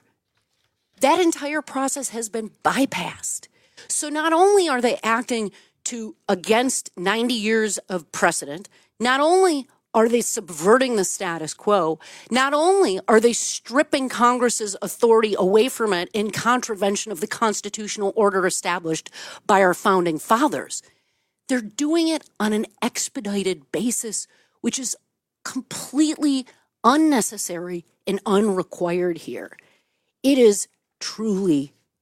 that entire process has been bypassed. So not only are they acting to against ninety years of precedent, not only are they subverting the status quo, not only are they stripping Congress's authority away from it in contravention of the constitutional order established by our founding fathers, they're doing it on an expedited basis, which is completely unnecessary and unrequired here. It is truly,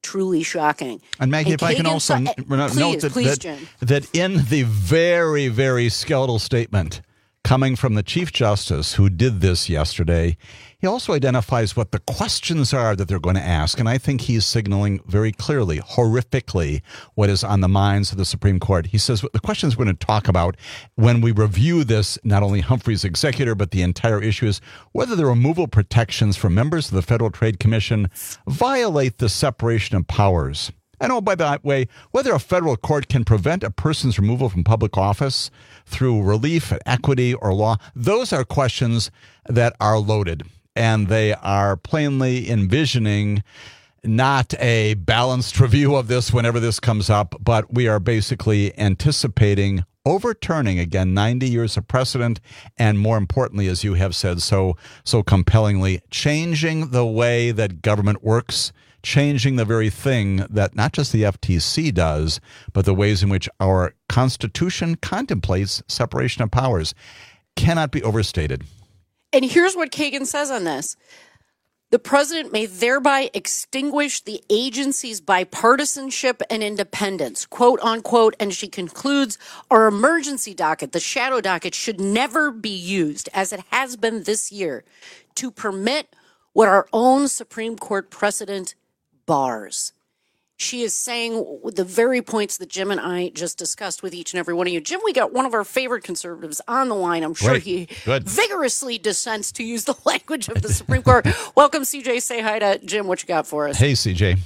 truly shocking. And Maggie, And if I can Kagan also sa- n- note please, that, please, that, Jim. that in the very, very skeletal statement coming from the Chief Justice who did this yesterday, he also identifies what the questions are that they're going to ask. And I think he's signaling very clearly, horrifically, what is on the minds of the Supreme Court. He says the questions we're going to talk about when we review this, not only Humphrey's executor, but the entire issue is whether the removal protections for members of the Federal Trade Commission violate the separation of powers. And oh, by the way, whether a federal court can prevent a person's removal from public office through relief, equity, or law, those are questions that are loaded. And they are plainly envisioning not a balanced review of this whenever this comes up, but we are basically anticipating overturning, again, ninety years of precedent, and more importantly, as you have said so so compellingly, changing the way that government works, changing the very thing that not just the F T C does, but the ways in which our Constitution contemplates separation of powers, cannot be overstated. And here's what Kagan says on this. The president may thereby extinguish the agency's bipartisanship and independence, quote unquote. And she concludes, our emergency docket, the shadow docket, should never be used, as it has been this year, to permit what our own Supreme Court precedent bars. She is saying the very points that Jim and I just discussed with each and every one of you. Jim, we got one of our favorite conservatives on the line. I'm sure Great. he Good. vigorously dissents, to use the language of the Supreme Court. Welcome, C J. Say hi to Jim. What you got for us? Hey, C J.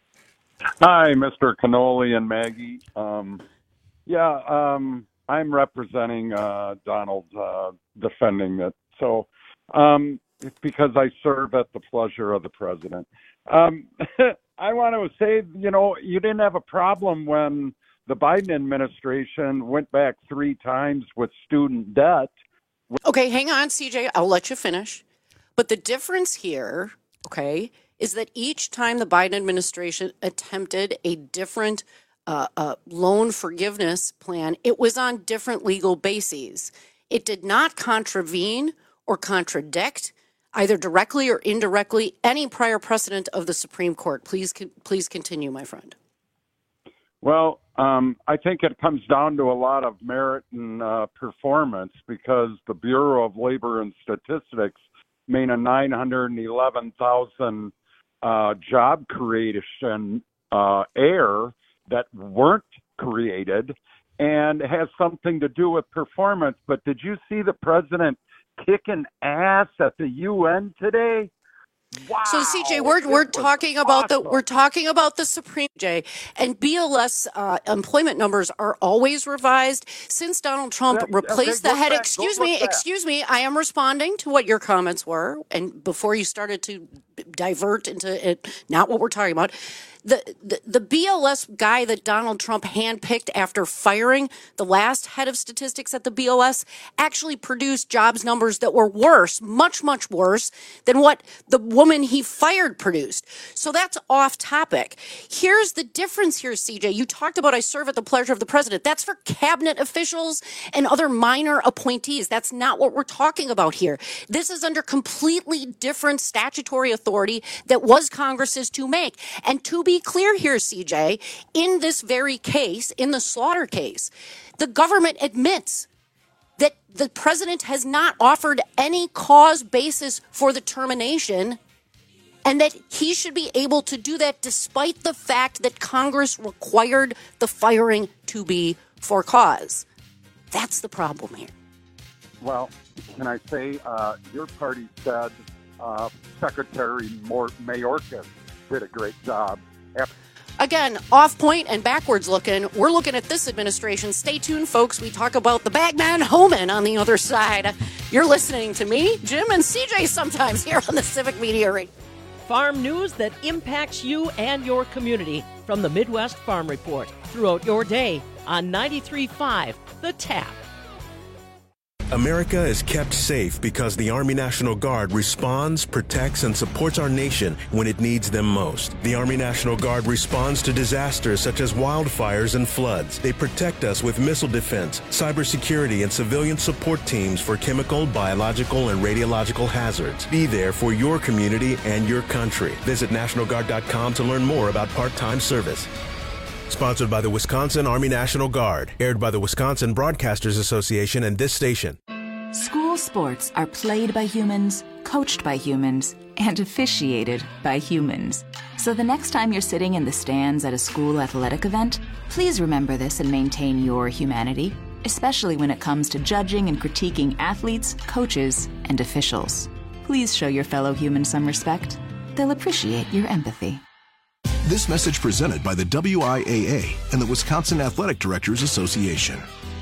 Hi, Mister Cannoli and Maggie. Um, yeah, um, I'm representing uh, Donald uh, defending it. So, um, because I serve at the pleasure of the president. Um, I want to say, you know, you didn't have a problem when the Biden administration went back three times with student debt. Okay, hang on, C J. I'll let you finish. But the difference here, okay, is that each time the Biden administration attempted a different uh, uh, loan forgiveness plan, it was on different legal bases. It did not contravene or contradict, either directly or indirectly, any prior precedent of the Supreme Court. Please, please continue, my friend. Well, um, I think it comes down to a lot of merit and uh, performance, because the Bureau of Labor and Statistics made a nine hundred eleven thousand uh, job creation uh, error that weren't created, and has something to do with performance. But did you see the president kicking ass at the U N today? Wow. So C J, we're we're talking about the we're talking about the Supreme J and B L S uh, employment numbers are always revised since Donald Trump That- replaced okay, the head. look back, Excuse go me, look back. excuse me. I am responding to what your comments were, and before you started to divert into it, not what we're talking about. The, the the B L S guy that Donald Trump handpicked after firing the last head of statistics at the B L S actually produced jobs numbers that were worse, much, much worse than what the woman he fired produced. So that's off topic. Here's the difference here, C J. You talked about I serve at the pleasure of the president. That's for cabinet officials and other minor appointees. That's not what we're talking about here. This is under completely different statutory authority that was Congress's to make. And to be clear here, C J, in this very case, in the Slaughter case, the government admits that the president has not offered any cause basis for the termination, and that he should be able to do that despite the fact that Congress required the firing to be for cause. That's the problem here. Well, can I say, uh, your party said uh, Secretary Mor- Mayorkas did a great job. Again, off point and backwards looking. We're looking at this administration. Stay tuned, folks. We talk about the bagman Homan on the other side. You're listening to me, Jim, and C J sometimes here on the Civic Media Radio. Farm news that impacts you and your community from the Midwest Farm Report throughout your day on ninety-three point five The Tap. America is kept safe because the Army National Guard responds, protects, and supports our nation when it needs them most. The Army National Guard responds to disasters such as wildfires and floods. They protect us with missile defense, cybersecurity, and civilian support teams for chemical, biological, and radiological hazards. Be there for your community and your country. Visit National Guard dot com to learn more about part-time service. Sponsored by the Wisconsin Army National Guard. Aired by the Wisconsin Broadcasters Association and this station. School sports are played by humans, coached by humans, and officiated by humans. So the next time you're sitting in the stands at a school athletic event, please remember this and maintain your humanity, especially when it comes to judging and critiquing athletes, coaches, and officials. Please show your fellow humans some respect. They'll appreciate your empathy. This message presented by the W I A A and the Wisconsin Athletic Directors Association.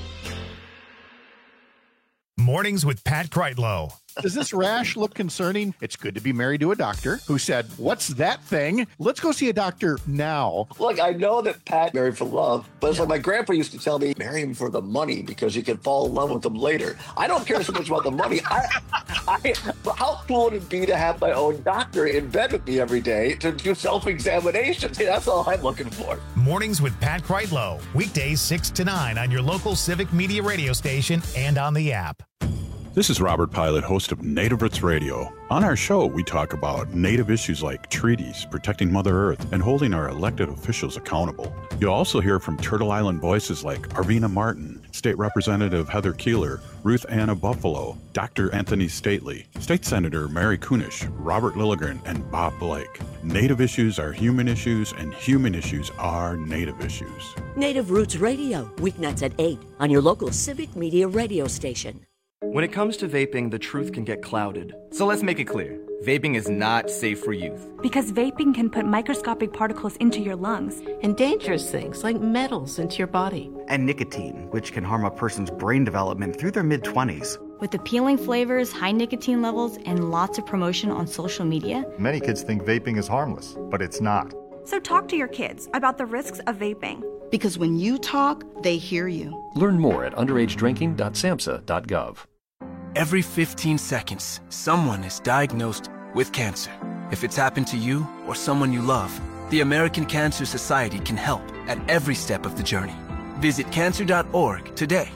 Mornings with Pat Kreitlow. Does this rash look concerning? It's good to be married to a doctor who said, "What's that thing? Let's go see a doctor now." Look, I know that Pat married for love, but it's like my grandpa used to tell me, marry him for the money because you can fall in love with him later. I don't care so much about the money. I, I, how cool would it be to have my own doctor in bed with me every day to do self-examinations? Hey, that's all I'm looking for. Mornings with Pat Kreitlow. Weekdays six to nine on your local Civic Media radio station and on the app. This is Robert Pilot, host of Native Roots Radio. On our show, we talk about Native issues like treaties, protecting Mother Earth, and holding our elected officials accountable. You'll also hear from Turtle Island voices like Arvina Martin, State Representative Heather Keeler, Ruth Anna Buffalo, Doctor Anthony Stately, State Senator Mary Kunish, Robert Lilligren, and Bob Blake. Native issues are human issues, and human issues are Native issues. Native Roots Radio, weeknights at eight on your local Civic Media radio station. When it comes to vaping, the truth can get clouded. So let's make it clear. Vaping is not safe for youth. Because vaping can put microscopic particles into your lungs. And dangerous things like metals into your body. And nicotine, which can harm a person's brain development through their mid-twenties. With appealing flavors, high nicotine levels, and lots of promotion on social media. Many kids think vaping is harmless, but it's not. So talk to your kids about the risks of vaping. Because when you talk, they hear you. Learn more at underage drinking dot samhsa dot gov. Every fifteen seconds, someone is diagnosed with cancer. If it's happened to you or someone you love, the American Cancer Society can help at every step of the journey. Visit cancer dot org today.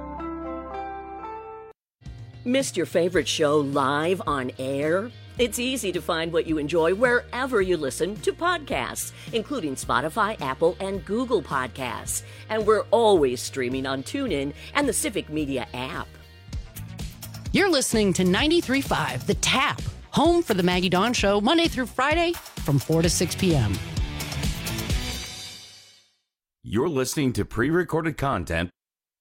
Missed your favorite show live on air? It's easy to find what you enjoy wherever you listen to podcasts, including Spotify, Apple, and Google Podcasts. And we're always streaming on TuneIn and the Civic Media app. You're listening to ninety-three point five The Tap, home for the Maggie Dawn Show, Monday through Friday from four to six p.m. You're listening to pre-recorded content.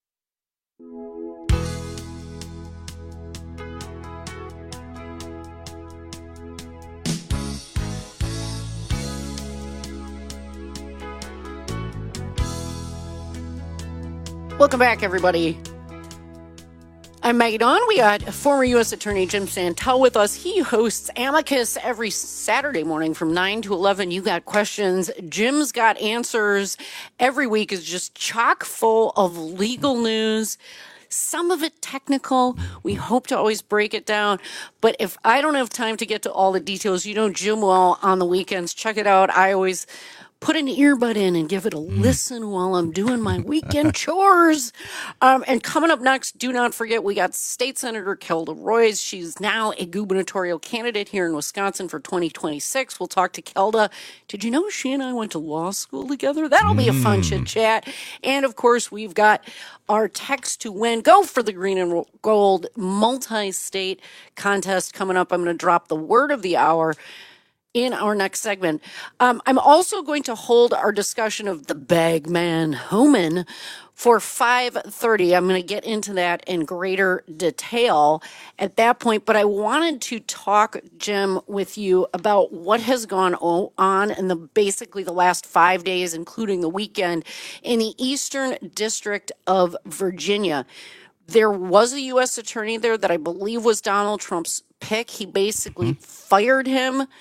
Welcome back, everybody. I'm Maggie Dawn. We got former U S Attorney Jim Santel with us. He hosts Amicus every Saturday morning from nine to eleven. You got questions. Jim's got answers. Every week is just chock full of legal news. Some of it technical. We hope to always break it down. But if I don't have time to get to all the details, you know Jim well on the weekends. Check it out. I always put an earbud in and give it a listen while I'm doing my weekend chores. Um, and coming up next, do not forget, we got State Senator Kelda Roys. She's now a gubernatorial candidate here in Wisconsin for twenty twenty-six. We'll talk to Kelda. Did you know she and I went to law school together? That'll be a fun chit chat. And of course, we've got our text to win. Go for the green and gold multi-state contest coming up. I'm going to drop the word of the hour in our next segment. Um, I'm also going to hold our discussion of the Bagman Homan for five thirty. I'm going to get into that in greater detail at that point, but I wanted to talk, Jim, with you about what has gone on in the basically the last five days, including the weekend, in the Eastern District of Virginia. There was a U S attorney there that I believe was Donald Trump's pick. He basically mm-hmm. fired him.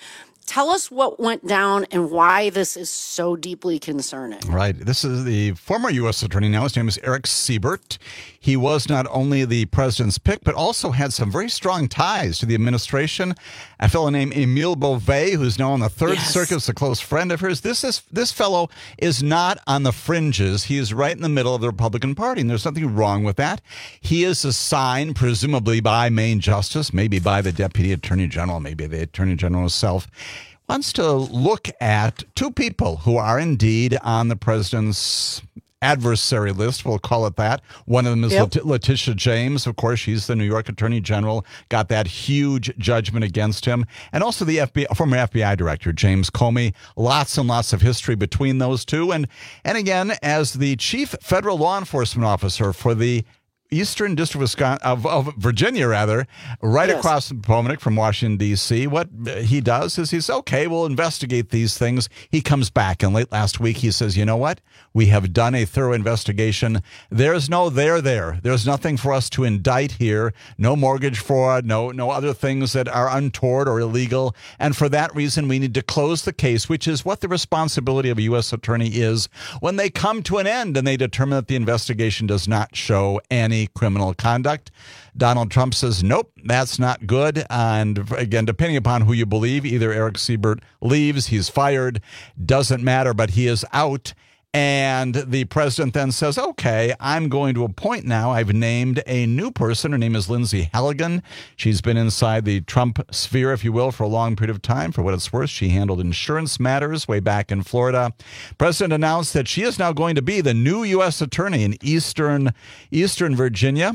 Tell us what went down and why this is so deeply concerning. Right. This is the former U S attorney now. His name is Eric Siebert. He was not only the president's pick, but also had some very strong ties to the administration. A fellow named Emile Beauvais, who's now on the Third Yes. Circuit, is a close friend of hers. This is this fellow is not on the fringes. He is right in the middle of the Republican Party, and there's nothing wrong with that. He is assigned, presumably by Main Justice, maybe by the Deputy Attorney General, maybe the Attorney General himself, wants to look at two people who are indeed on the president's adversary list, we'll call it that. One of them is Yep. Let- Letitia James. Of course, she's the New York Attorney General, got that huge judgment against him. And also the F B I, former F B I Director, James Comey. Lots and lots of history between those two. And, and again, as the chief federal law enforcement officer for the Eastern District of, Wisconsin, of, of Virginia, rather, right Yes. across the Potomac from Washington, D C. What he does is he's, okay, we'll investigate these things. He comes back, and late last week he says, you know what? We have done a thorough investigation. There's no there there. There's nothing for us to indict here. No mortgage fraud, no, no other things that are untoward or illegal. And for that reason, we need to close the case, which is what the responsibility of a U S attorney is when they come to an end and they determine that the investigation does not show any criminal conduct. Donald Trump says, nope, that's not good. And again, depending upon who you believe, either Eric Siebert leaves, he's fired, doesn't matter, but he is out. And the president then says, okay, I'm going to appoint now. I've named a new person. Her name is Lindsay Halligan. She's been inside the Trump sphere, if you will, for a long period of time. For what it's worth, she handled insurance matters way back in Florida. President announced that she is now going to be the new U S attorney in Eastern, Eastern Virginia.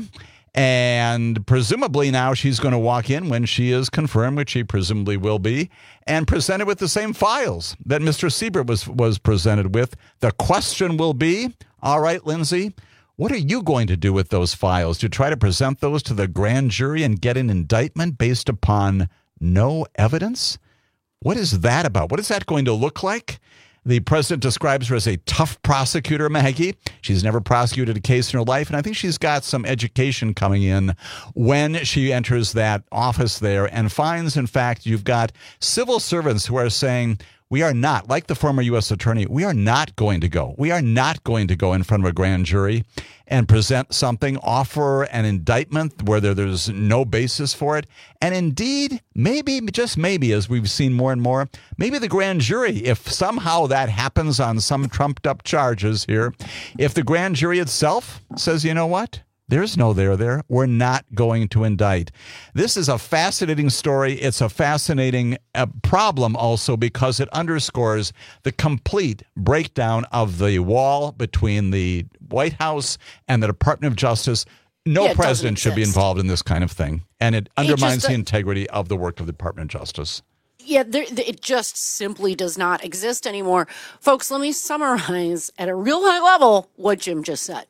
And presumably now she's going to walk in when she is confirmed, which she presumably will be, and presented with the same files that Mister Siebert was, was presented with. The question will be, all right, Lindsay, what are you going to do with those files? To try to present those to the grand jury and get an indictment based upon no evidence? What is that about? What is that going to look like? The president describes her as a tough prosecutor, Maggie. She's never prosecuted a case in her life, and I think she's got some education coming in when she enters that office there and finds, in fact, you've got civil servants who are saying, we are not, like the former U S attorney, we are not going to go. We are not going to go in front of a grand jury and present something, offer an indictment where there, there's no basis for it. And indeed, maybe, just maybe, as we've seen more and more, maybe the grand jury, if somehow that happens on some trumped up charges here, if the grand jury itself says, you know what? There's no there there. We're not going to indict. This is a fascinating story. It's a fascinating uh, problem also because it underscores the complete breakdown of the wall between the White House and the Department of Justice. No Yeah, president should be exist. involved in this kind of thing. And it undermines just, uh, the integrity of the work of the Department of Justice. Yeah, there, it just simply does not exist anymore. Folks, let me summarize at a real high level what Jim just said.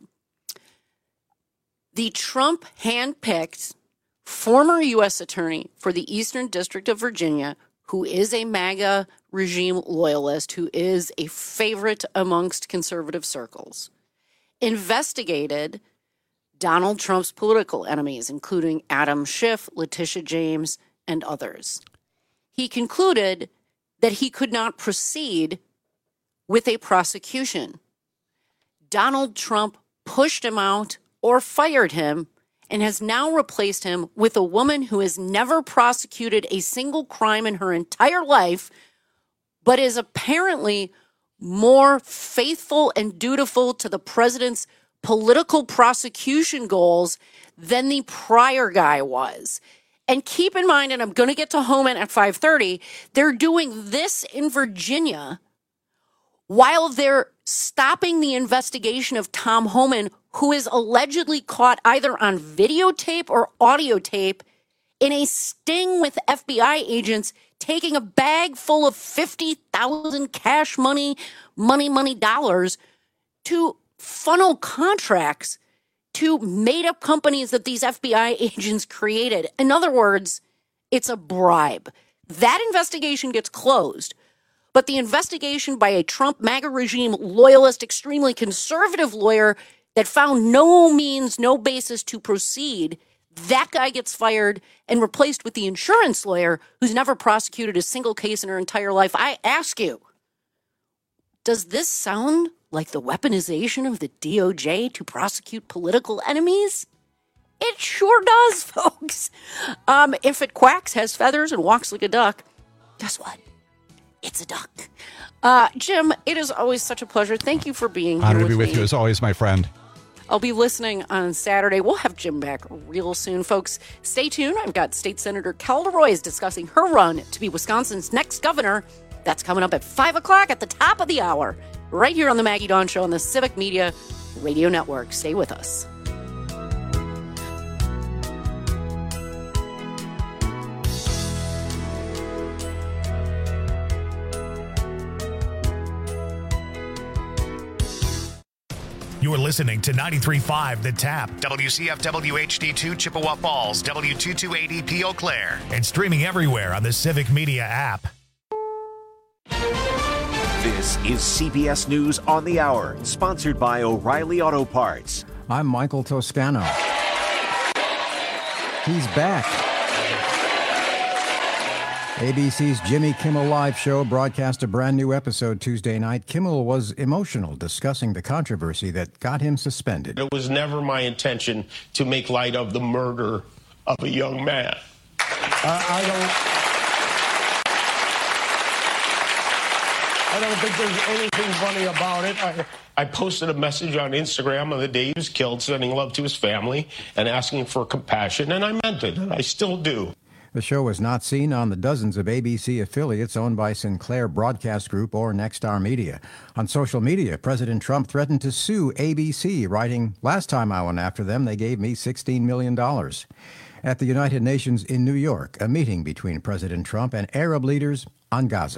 The Trump handpicked former U S attorney for the Eastern District of Virginia, who is a MAGA regime loyalist, who is a favorite amongst conservative circles, investigated Donald Trump's political enemies, including Adam Schiff, Letitia James, and others. He concluded that he could not proceed with a prosecution. Donald Trump pushed him out or fired him and has now replaced him with a woman who has never prosecuted a single crime in her entire life, but is apparently more faithful and dutiful to the president's political prosecution goals than the prior guy was. And keep in mind, and I'm going to get to Homan at five thirty, they're doing this in Virginia while they're stopping the investigation of Tom Homan, who is allegedly caught either on videotape or audio tape in a sting with F B I agents taking a bag full of fifty thousand cash money, money, money dollars to funnel contracts to made-up companies that these F B I agents created. In other words, it's a bribe. That investigation gets closed. But the investigation by a Trump MAGA regime loyalist, extremely conservative lawyer that found no means, no basis to proceed, That guy gets fired and replaced with the insurance lawyer who's never prosecuted a single case in her entire life. I ask you, does this sound like the weaponization of the D O J to prosecute political enemies? It sure does, folks. Um, if it quacks, has feathers, and walks like a duck, guess what? It's a duck. Uh, Jim, it is always such a pleasure. Thank you for being here. Honored to with be with me. you as always, my friend. I'll be listening on Saturday. We'll have Jim back real soon, folks. Stay tuned. I've got State Senator Kel DeRoy discussing her run to be Wisconsin's next governor. That's coming up at five o'clock at the top of the hour, right here on the Maggie Dawn Show on the Civic Media Radio Network. Stay with us. You're listening to ninety-three point five The Tap, W C F W H D two Chippewa Falls, W two twenty-eight E P Eau Claire, and streaming everywhere on the Civic Media app. This is C B S News on the Hour, sponsored by O'Reilly Auto Parts. I'm Michael Toscano. He's back. A B C's Jimmy Kimmel Live show broadcast a brand new episode Tuesday night. Kimmel was emotional discussing the controversy that got him suspended. It was never my intention to make light of the murder of a young man. Uh, I don't... I don't think there's anything funny about it. I, I posted a message on Instagram on the day he was killed, sending love to his family and asking for compassion, and I meant it, and I still do. The show was not seen on the dozens of A B C affiliates owned by Sinclair Broadcast Group or Nexstar Media. On social media, President Trump threatened to sue A B C, writing, "Last time I went after them, they gave me sixteen million dollars. At the United Nations in New York, a meeting between President Trump and Arab leaders on Gaza.